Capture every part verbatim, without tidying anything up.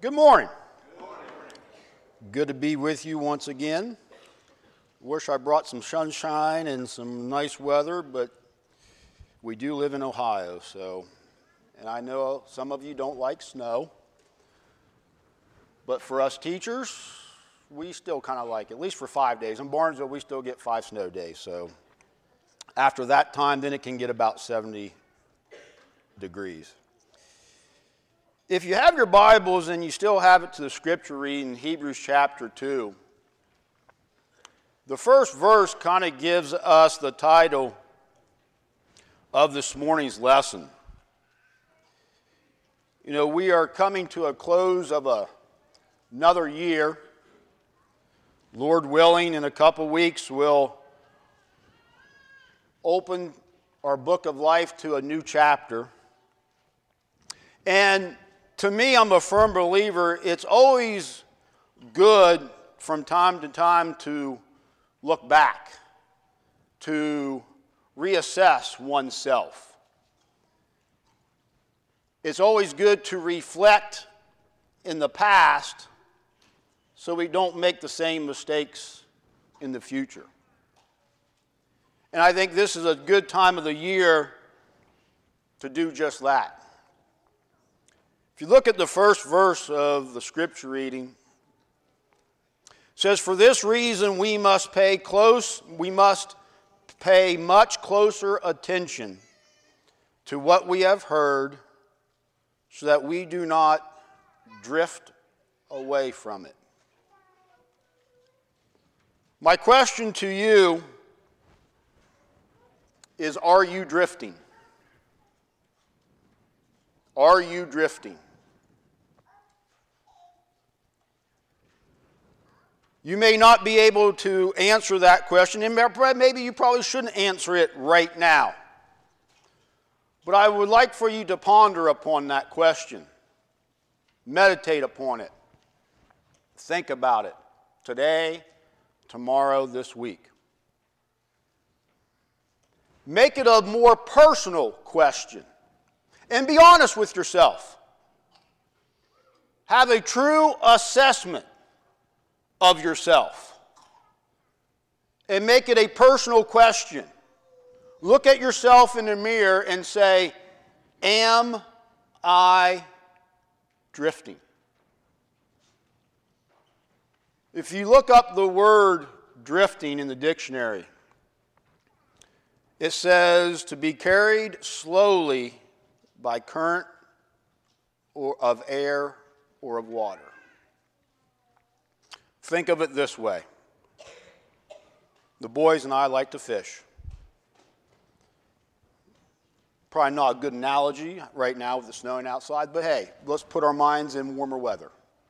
Good morning. Good morning. Good to be with you once again. Wish I brought some sunshine and some nice weather, but we do live in Ohio, so, and I know some of you don't like snow, but for us teachers, we still kind of like it, at least for five days. In Barnesville, we still get five snow days, so after that time, then it can get about seventy degrees. If you have your Bibles and you still have it to the scripture reading, Hebrews chapter two, the first verse kind of gives us the title of this morning's lesson. You know, we are coming to a close of a, another year. Lord willing, in a couple weeks, we'll open our book of life to a new chapter. And to me, I'm a firm believer, it's always good from time to time to look back, to reassess oneself. It's always good to reflect in the past so we don't make the same mistakes in the future. And I think this is a good time of the year to do just that. If you look at the first verse of the scripture reading, it says, "For this reason we must pay close, we must pay much closer attention to what we have heard, so that we do not drift away from it." My question to you is, are you drifting? Are you drifting? You may not be able to answer that question, and maybe you probably shouldn't answer it right now. But I would like for you to ponder upon that question. Meditate upon it. Think about it today, tomorrow, this week. Make it a more personal question. And be honest with yourself. Have a true assessment of yourself. And make it a personal question. Look at yourself in the mirror and say, am I drifting? If you look up the word drifting in the dictionary, it says to be carried slowly by current or of air or of water. Think of it this way. The boys and I like to fish. Probably not a good analogy right now with the snowing outside, but hey, let's put our minds in warmer weather.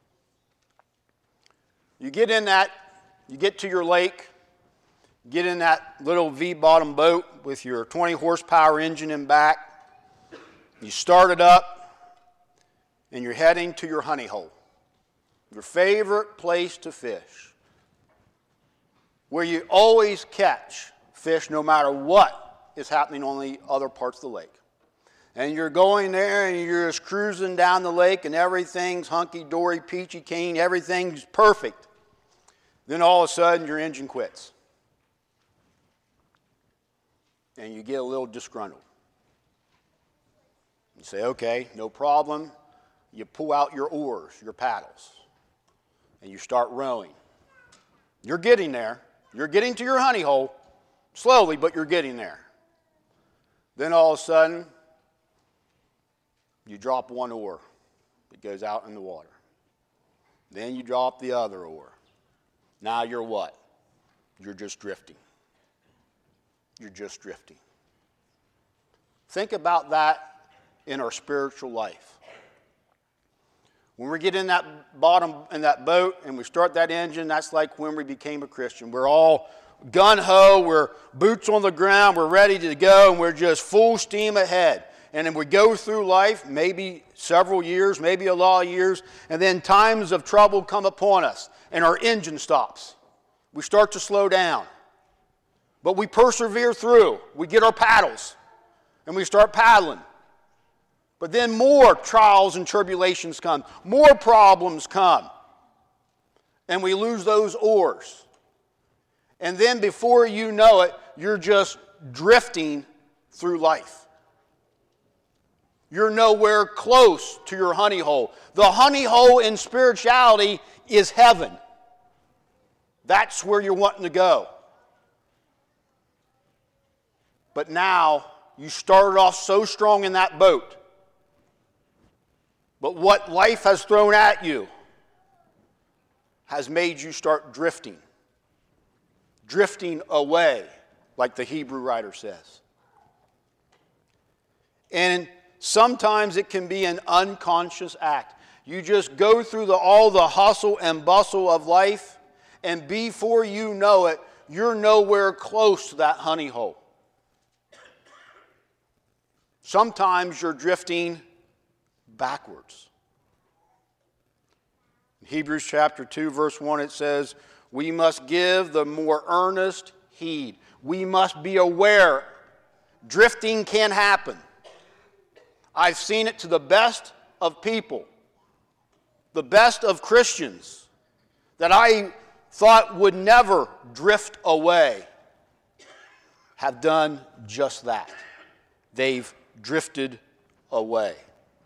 You get in that, you get to your lake, get in that little V-bottom boat with your twenty horsepower engine in back. You start it up, and you're heading to your honey hole, your favorite place to fish, where you always catch fish no matter what is happening on the other parts of the lake. And you're going there, and you're just cruising down the lake, and everything's hunky-dory, peachy keen, everything's perfect. Then all of a sudden, your engine quits. And you get a little disgruntled. You say, okay, no problem. You pull out your oars, your paddles, and you start rowing. You're getting there. You're getting to your honey hole, slowly, but you're getting there. Then all of a sudden, you drop one oar. It goes out in the water. Then you drop the other oar. Now you're what? You're just drifting. You're just drifting. Think about that in our spiritual life. When we get in that bottom, in that boat, and we start that engine, that's like when we became a Christian. We're all gung-ho, we're boots on the ground, we're ready to go, and we're just full steam ahead. And then we go through life, maybe several years, maybe a lot of years, and then times of trouble come upon us, and our engine stops. We start to slow down. But we persevere through. We get our paddles, and we start paddling. But then more trials and tribulations come. More problems come. And we lose those oars. And then before you know it, you're just drifting through life. You're nowhere close to your honey hole. The honey hole in spirituality is heaven. That's where you're wanting to go. But now, you started off so strong in that boat. But what life has thrown at you has made you start drifting. Drifting away, like the Hebrew writer says. And sometimes it can be an unconscious act. You just go through the, all the hustle and bustle of life, and before you know it, you're nowhere close to that honey hole. Sometimes you're drifting backwards. In Hebrews chapter two, verse one, it says, we must give the more earnest heed. We must be aware. Drifting can happen. I've seen it to the best of people, the best of Christians, that I thought would never drift away, have done just that. They've drifted away.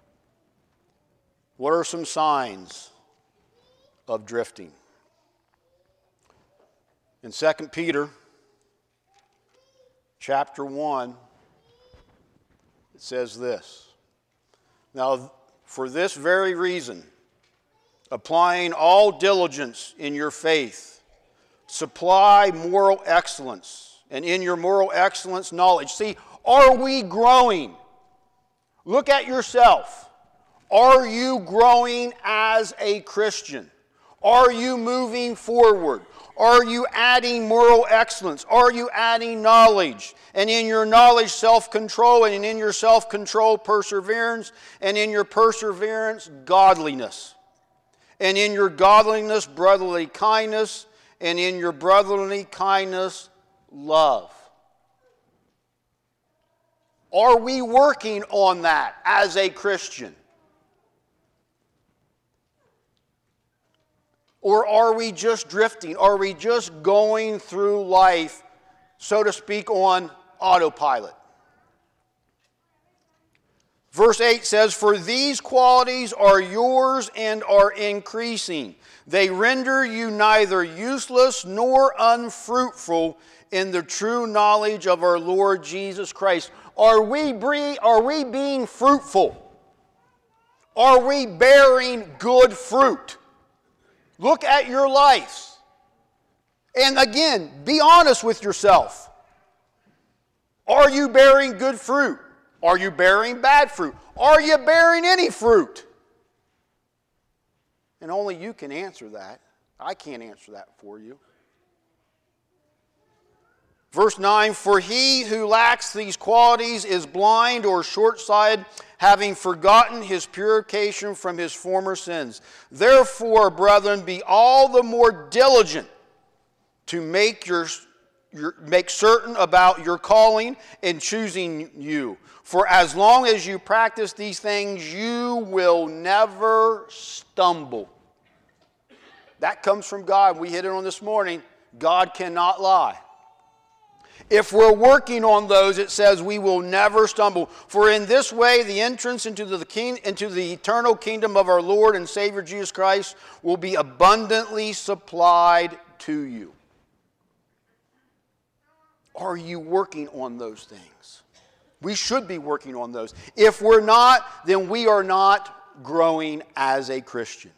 What are some signs of drifting? In Second Peter chapter one, it says this. Now, for this very reason, applying all diligence in your faith, supply moral excellence, and in your moral excellence, knowledge. See, are we growing? Look at yourself. Are you growing as a Christian? Are you moving forward? Are you adding moral excellence? Are you adding knowledge? And in your knowledge, self-control, and in your self-control, perseverance, and in your perseverance, godliness. And in your godliness, brotherly kindness, and in your brotherly kindness, love. Are we working on that as a Christian? Or are we just drifting? Are we just going through life, so to speak, on autopilot? Verse eight says, for these qualities are yours and are increasing. They render you neither useless nor unfruitful in the true knowledge of our Lord Jesus Christ. Are we, bre- are we being fruitful? Are we bearing good fruit? Look at your lives. And again, be honest with yourself. Are you bearing good fruit? Are you bearing bad fruit? Are you bearing any fruit? And only you can answer that. I can't answer that for you. Verse nine, for he who lacks these qualities is blind or short-sighted, having forgotten his purification from his former sins. Therefore, brethren, be all the more diligent to make your, your make certain about your calling and choosing you. For as long as you practice these things, you will never stumble. That comes from God. We hit it on this morning. God cannot lie. If we're working on those, it says we will never stumble. For in this way, the entrance into the, king, into the eternal kingdom of our Lord and Savior Jesus Christ will be abundantly supplied to you. Are you working on those things? We should be working on those. If we're not, then we are not growing as a Christian.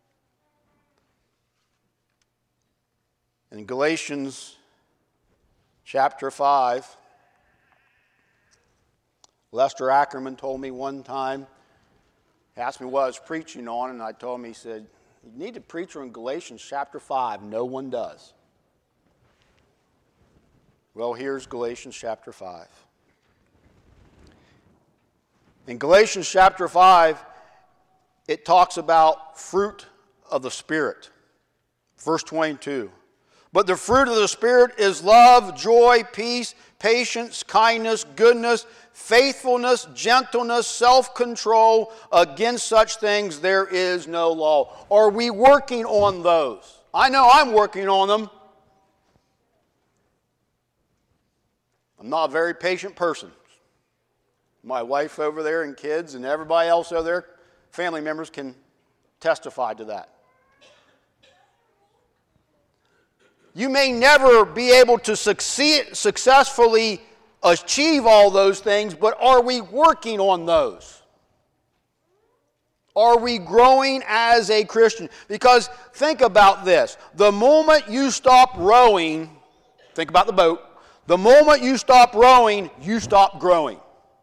In Galatians chapter five, Lester Ackerman told me one time, he asked me what I was preaching on, and I told him, he said, you need to preach on Galatians chapter five. No one does. Well, here's Galatians chapter five. In Galatians chapter five, it talks about fruit of the Spirit. Verse twenty-two. But the fruit of the Spirit is love, joy, peace, patience, kindness, goodness, faithfulness, gentleness, self-control. Against such things there is no law. Are we working on those? I know I'm working on them. I'm not a very patient person. My wife over there and kids and everybody else over there, family members, can testify to that. You may never be able to succeed, successfully achieve all those things, but are we working on those? Are we growing as a Christian? Because think about this. The moment you stop rowing, think about the boat, the moment you stop rowing, you stop growing.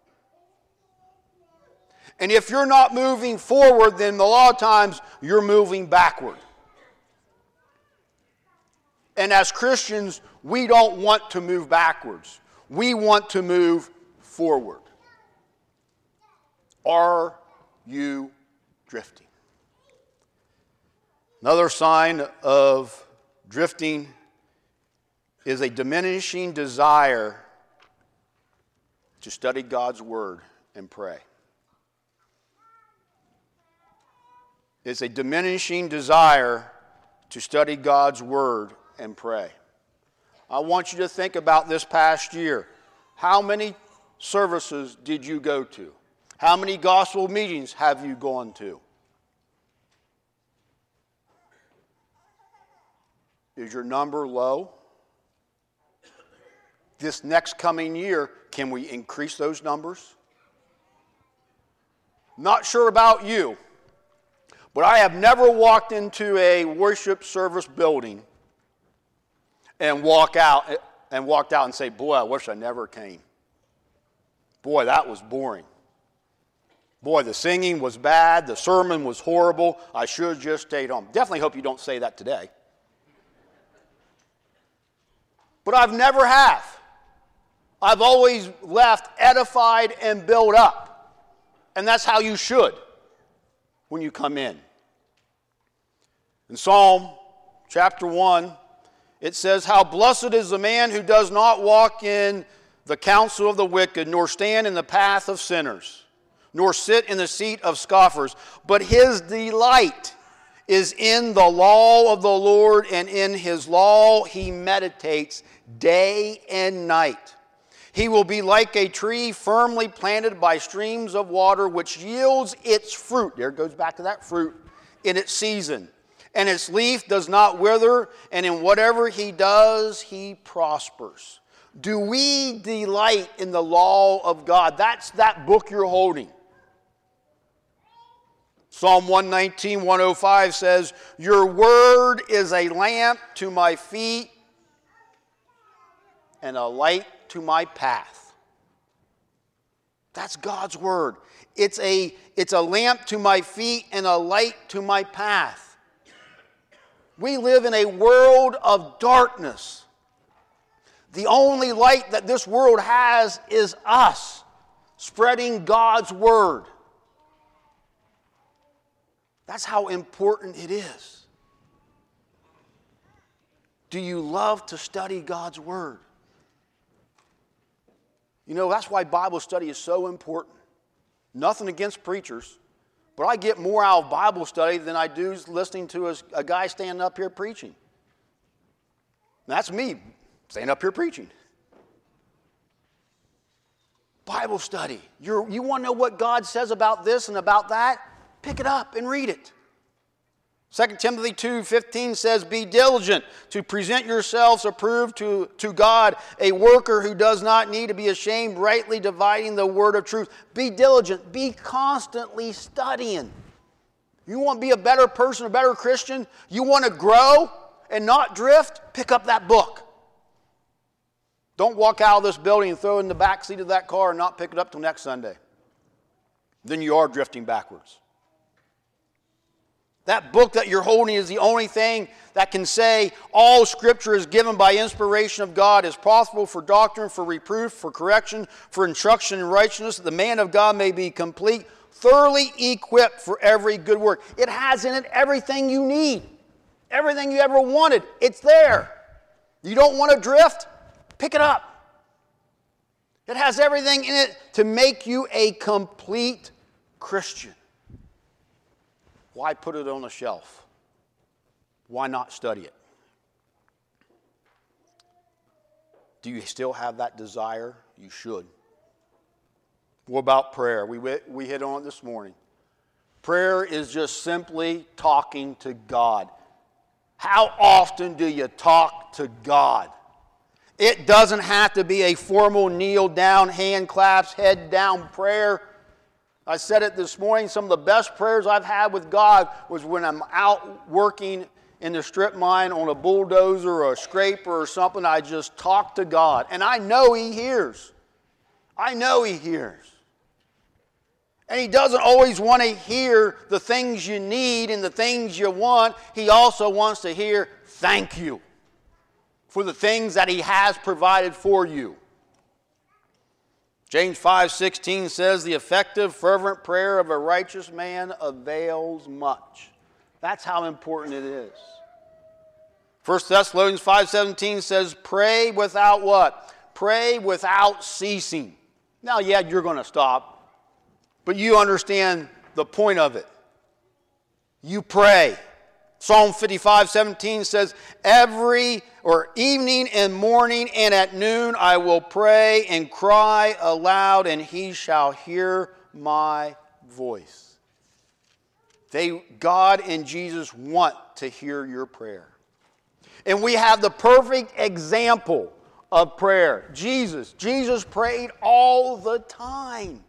And if you're not moving forward, then a lot of times you're moving backward. And as Christians, we don't want to move backwards. We want to move forward. Are you drifting? Another sign of drifting is a diminishing desire to study God's Word and pray. It's a diminishing desire to study God's Word and pray. I want you to think about this past year. How many services did you go to? How many gospel meetings have you gone to? Is your number low? This next coming year, can we increase those numbers? Not sure about you, but I have never walked into a worship service building and walk out and walked out and say, boy, I wish I never came. Boy, that was boring. Boy, the singing was bad. The sermon was horrible. I should have just stayed home. Definitely hope you don't say that today. But I've never have. I've always left edified and built up. And that's how you should when you come in. In Psalm chapter one, it says, how blessed is the man who does not walk in the counsel of the wicked, nor stand in the path of sinners, nor sit in the seat of scoffers. But his delight is in the law of the Lord, and in his law he meditates day and night. He will be like a tree firmly planted by streams of water, which yields its fruit. There it goes back to that fruit in its season. And its leaf does not wither, and in whatever he does, he prospers. Do we delight in the law of God? That's that book you're holding. Psalm one nineteen, one oh five says, your word is a lamp to my feet and a light to my path. That's God's word. It's a, it's a lamp to my feet and a light to my path. We live in a world of darkness. The only light that this world has is us, spreading God's word. That's how important it is. Do you love to study God's word? You know, that's why Bible study is so important. Nothing against preachers, but I get more out of Bible study than I do listening to a, a guy standing up here preaching. That's me, standing up here preaching. Bible study. You're, you want to know what God says about this and about that? Pick it up and read it. Second Timothy two fifteen says, be diligent to present yourselves approved to, to God, a worker who does not need to be ashamed, rightly dividing the word of truth. Be diligent. Be constantly studying. You want to be a better person, a better Christian? You want to grow and not drift? Pick up that book. Don't walk out of this building and throw it in the back seat of that car and not pick it up till next Sunday. Then you are drifting backwards. That book that you're holding is the only thing that can say all Scripture is given by inspiration of God, is profitable for doctrine, for reproof, for correction, for instruction in righteousness, that the man of God may be complete, thoroughly equipped for every good work. It has in it everything you need, everything you ever wanted. It's there. You don't want to drift? Pick it up. It has everything in it to make you a complete Christian. Why put it on a shelf? Why not study it? Do you still have that desire? You should. What about prayer? We, we hit on it this morning. Prayer is just simply talking to God. How often do you talk to God? It doesn't have to be a formal kneel down, hand claps, head down prayer. I said it this morning, some of the best prayers I've had with God was when I'm out working in the strip mine on a bulldozer or a scraper or something. I just talk to God. And I know He hears. I know He hears. And He doesn't always want to hear the things you need and the things you want. He also wants to hear thank you for the things that He has provided for you. James five sixteen says, the effective, fervent prayer of a righteous man avails much. That's how important it is. First Thessalonians five seventeen says, pray without what? Pray without ceasing. Now, yeah, you're going to stop, but you understand the point of it. You pray. Psalm fifty-five seventeen says, every or evening and morning and at noon I will pray and cry aloud, and He shall hear my voice. They, God and Jesus want to hear your prayer. And we have the perfect example of prayer. Jesus. Jesus prayed all the time.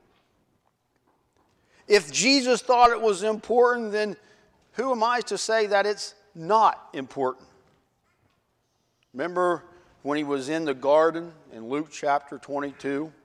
If Jesus thought it was important, then who am I to say that it's not important? Remember when He was in the garden in Luke chapter twenty-two?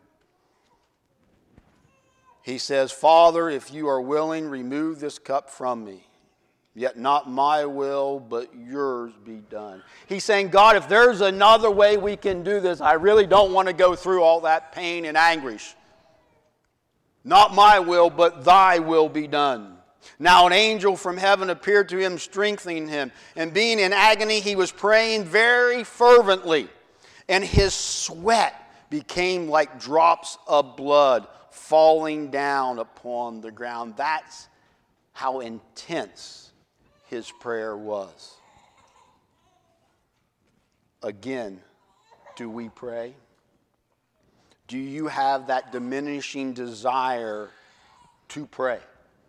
He says, Father, if you are willing, remove this cup from me. Yet not my will, but yours be done. He's saying, God, if there's another way we can do this, I really don't want to go through all that pain and anguish. Not my will, but thy will be done. Now an angel from heaven appeared to him, strengthening him. And being in agony, he was praying very fervently. And his sweat became like drops of blood falling down upon the ground. That's how intense his prayer was. Again, do we pray? Do you have that diminishing desire to pray?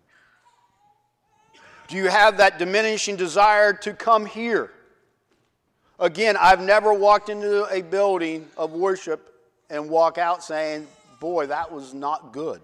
Do you have that diminishing desire to come here? Again, I've never walked into a building of worship and walk out saying, boy, that was not good.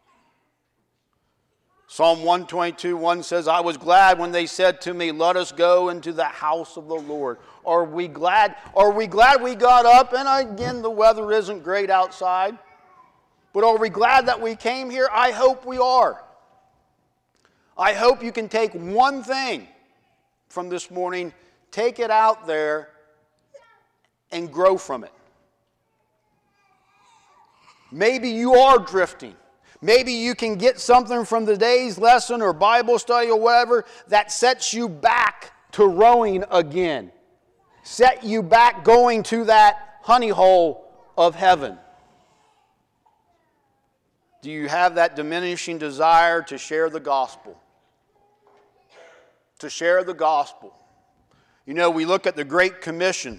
Psalm one twenty-two, one says, I was glad when they said to me, let us go into the house of the Lord. Are we glad? Are we glad we got up? And again, the weather isn't great outside. But are we glad that we came here? I hope we are. I hope you can take one thing from this morning, take it out there, and grow from it. Maybe you are drifting. Maybe you can get something from the day's lesson or Bible study or whatever that sets you back to rowing again. Set you back going to that honey hole of heaven. Do you have that diminishing desire to share the gospel? To share the gospel. You know, we look at the Great Commission.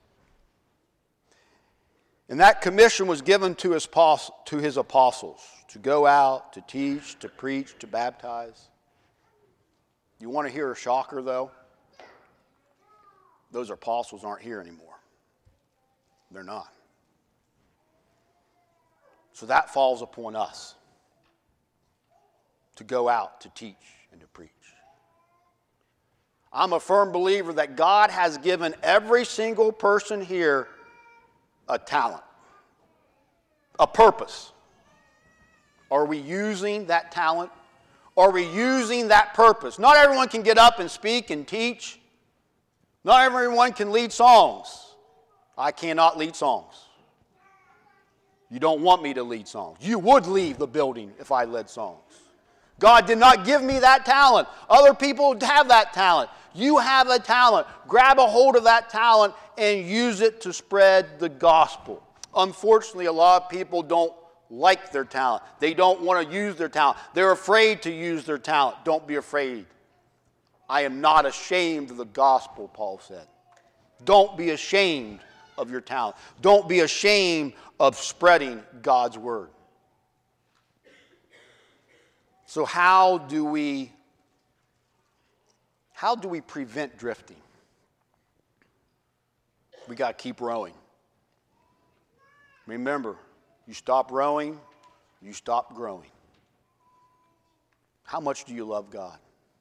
And that commission was given to his, to his apostles. To go out, to teach, to preach, to baptize. You want to hear a shocker, though? Those apostles aren't here anymore. They're not. So that falls upon us. To go out, to teach, and to preach. I'm a firm believer that God has given every single person here a talent, a purpose. Are we using that talent? Are we using that purpose? Not everyone can get up and speak and teach. Not everyone can lead songs. I cannot lead songs. You don't want me to lead songs. You would leave the building if I led songs. God did not give me that talent. Other people have that talent. You have a talent. Grab a hold of that talent and use it to spread the gospel. Unfortunately, a lot of people don't like their talent. They don't want to use their talent. They're afraid to use their talent. Don't be afraid. I am not ashamed of the gospel, Paul said. Don't be ashamed of your talent. Don't be ashamed of spreading God's word. So how do we how do we prevent drifting? We got to keep rowing. Remember, you stop rowing, you stop growing. How much do you love God?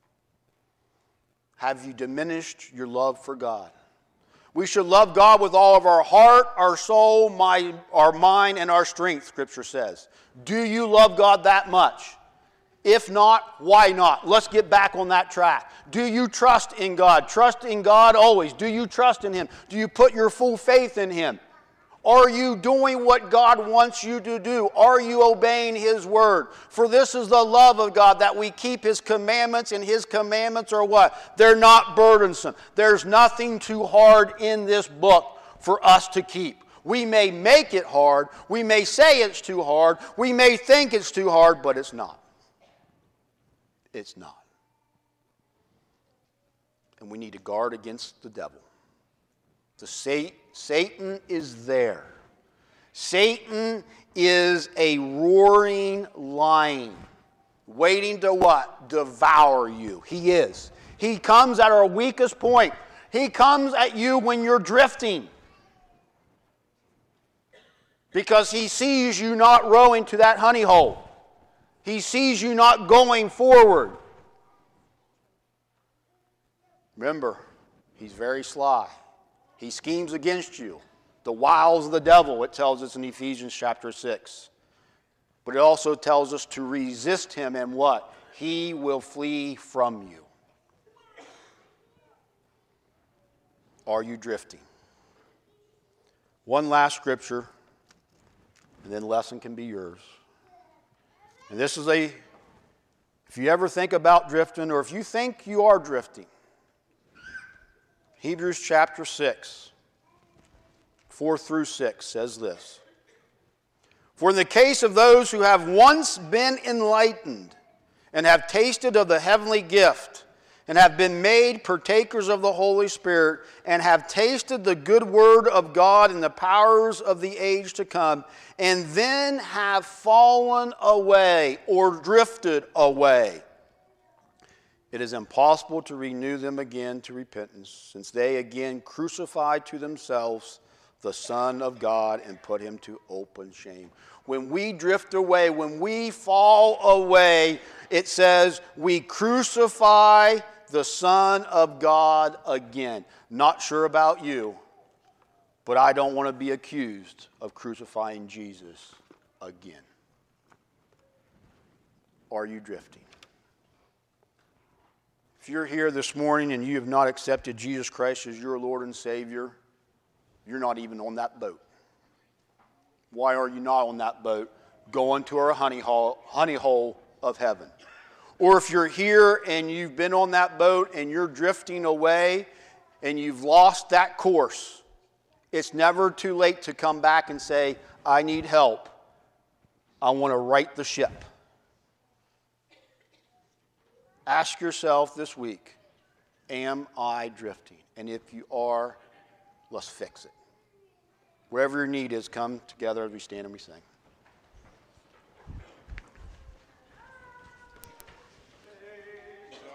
Have you diminished your love for God? We should love God with all of our heart, our soul, my, our mind, and our strength, Scripture says. Do you love God that much? If not, why not? Let's get back on that track. Do you trust in God? Trust in God always. Do you trust in Him? Do you put your full faith in Him? Are you doing what God wants you to do? Are you obeying His word? For this is the love of God, that we keep His commandments, and His commandments are what? They're not burdensome. There's nothing too hard in this book for us to keep. We may make it hard. We may say it's too hard. We may think it's too hard, but it's not. It's not. And we need to guard against the devil. The Satan is there. Satan is a roaring lion, waiting to what? Devour you. He is. He comes at our weakest point. He comes at you when you're drifting, because he sees you not rowing to that honey hole. He sees you not going forward. Remember, he's very sly. He schemes against you. The wiles of the devil, it tells us in Ephesians chapter six. But it also tells us to resist him, and what? He will flee from you. Are you drifting? One last scripture, and then the lesson can be yours. And this is a, if you ever think about drifting, or if you think you are drifting, Hebrews chapter six, four through six says this. For in the case of those who have once been enlightened and have tasted of the heavenly gift and have been made partakers of the Holy Spirit and have tasted the good word of God and the powers of the age to come, and then have fallen away or drifted away, it is impossible to renew them again to repentance, since they again crucified to themselves the Son of God and put him to open shame. When we drift away, when we fall away, it says we crucify the Son of God again. Not sure about you, but I don't want to be accused of crucifying Jesus again. Are you drifting? If you're here this morning and you have not accepted Jesus Christ as your Lord and Savior, you're not even on that boat. Why are you not on that boat going to our honey hole, honey hole of heaven? Or if you're here and you've been on that boat and you're drifting away and you've lost that course, it's never too late to come back and say, I need help. I want to right the ship. Ask yourself this week, am I drifting? And if you are, let's fix it. Wherever your need is, come together as we stand and we sing.